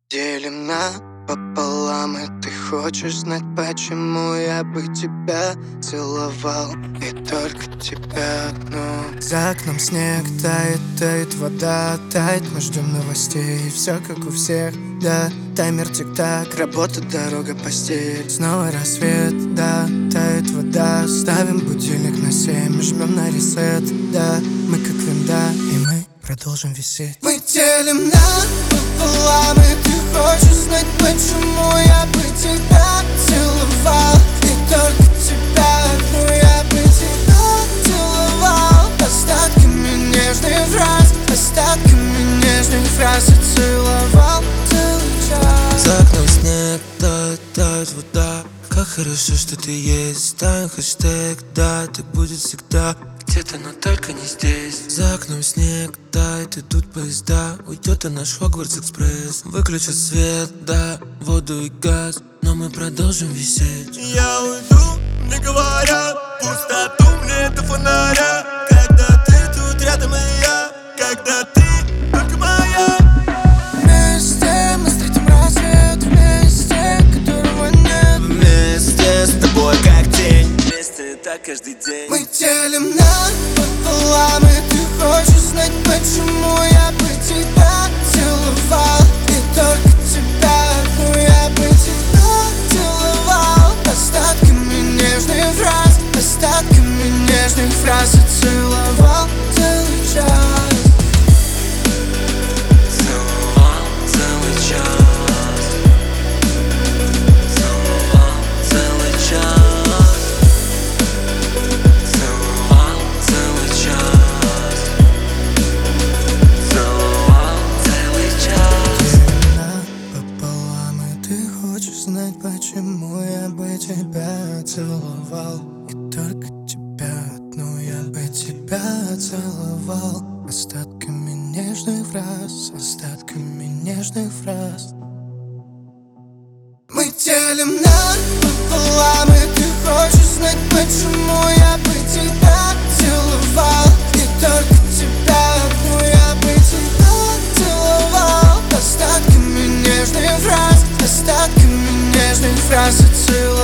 Делим пополам, и ты хочешь знать, почему я бы тебя целовал, и только тебя одну. За окном снег тает, тает вода, тает, мы ждем новостей. Все как у всех, да, таймер тик-так, работа, дорога, постель. Снова рассвет, да, тает вода. Ставим будильник на 7, жмем на ресет, да, мы как винда, и мы продолжим висеть. Мы делим пополам, и ты хочешь знать, почему я бы тебя целовал, и только тебя одну я бы тебя целовал. Остатками нежных фраз, остатками нежных фраз и целовал целый час. За окном снег, тает вода. Как хорошо, что ты есть. Ставим хэштег, да, так будет всегда. Где-то, но только не здесь. За окном снег тает, идут поезда. Уйдет и наш Хогвартс-экспресс. Выключат свет, да, воду и газ, но мы продолжим висеть. Я уйду, мне говорят, пустоту мне до фонаря. Когда ты тут рядом и я, когда ты только моя. Вместе мы встретим рассвет, вместе, которого нет. Вместе с тобой как тень, вместе так каждый день. Мы делим пополам, и ты хочешь знать, почему я бы тебя целовал, и только тебя одну я бы тебя целовал. Остатками нежных фраз, остатками нежных фраз и целовал целый час. Целовал целый час. Целовал целый час. Целовал целый час. Целовал целый час. Пополам, и ты хочешь знать, почему я бы тебя целовал, и только тебя одну я бы тебя целовал. Остатками нежных фраз, остатками нежных фраз. Мы делим пополам, и ты хочешь знать, почему я бы тебя целовал, и только тебя одну я бы тебя целовал. Остатками нежных фраз, остатками нежных фраз и целовал.